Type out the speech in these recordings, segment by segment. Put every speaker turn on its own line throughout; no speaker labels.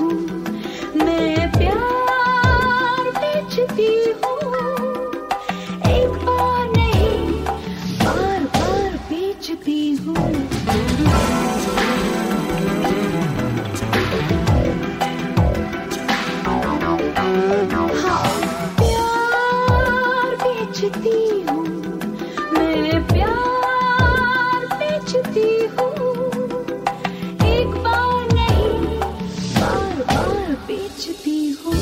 हूँ, मैं प्यार बेचती हूँ। एक बार नहीं, बार बार बेचती हूँ। हाँ, प्यार बेचती हूँ, मैं प्यार बेचती हूँ। एक बार नहीं, बार बार बेचती हूँ।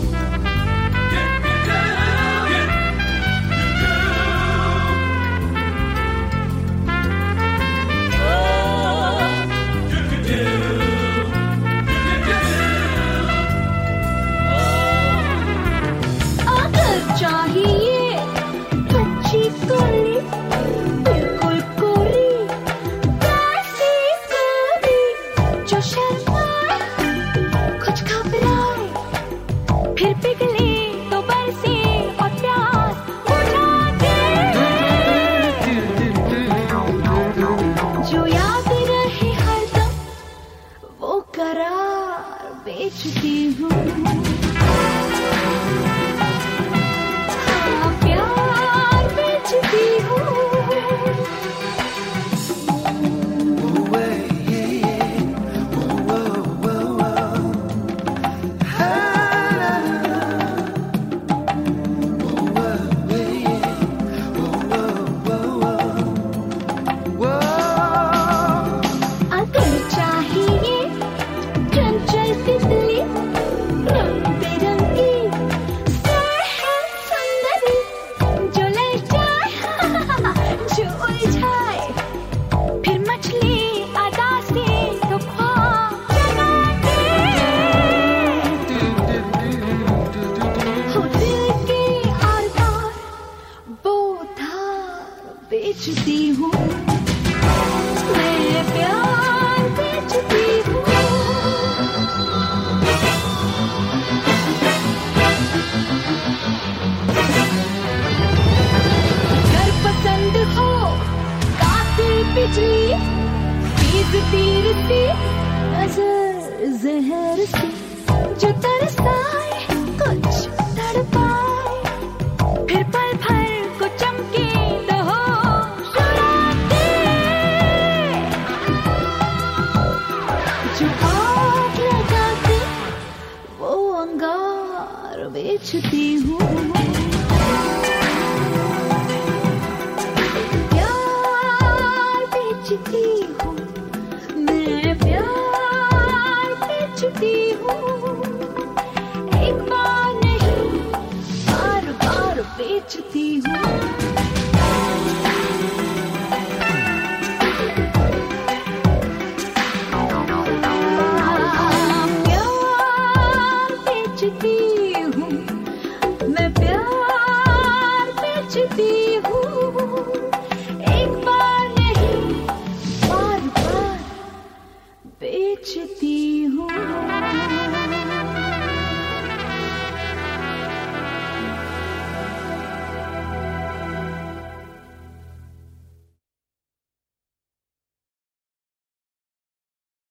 अगर चाहिए कच्ची कली, बिल्कुल कोरी, कैसी कली, जो शर्माए, कुछ घबराए, फिर पिघले तो बरसे और प्यास बुझा दे। जो याद रहे हरदम, वो करार बेचती हूँ। हाँ, प्यार बेचती हूँ। अगर चाहिए चंचल तितली, रंग बिरंगी, सरहद सुंदरी, जो ललचाए, जो उलझाए, फिर मछली अदा से तो ख्वाब जगाते। हो दिल के आर पार वो धार बेचती हूँ, मैं प्यार बेचती हूँ। घर पसंद हो, कातिल बिजली, तेज तीर सी, नजर जहर सी, जो तरसाए, कुछ तड़पाए, फिर पल भर को चमके तो होश उड़ाते। जो आग लगाते, वो अंगार बेचती हूँ। प्यार बेचती हूँ, मैं प्यार बेचती हूँ। एक बार नहीं, बार बार बेचती हूँ।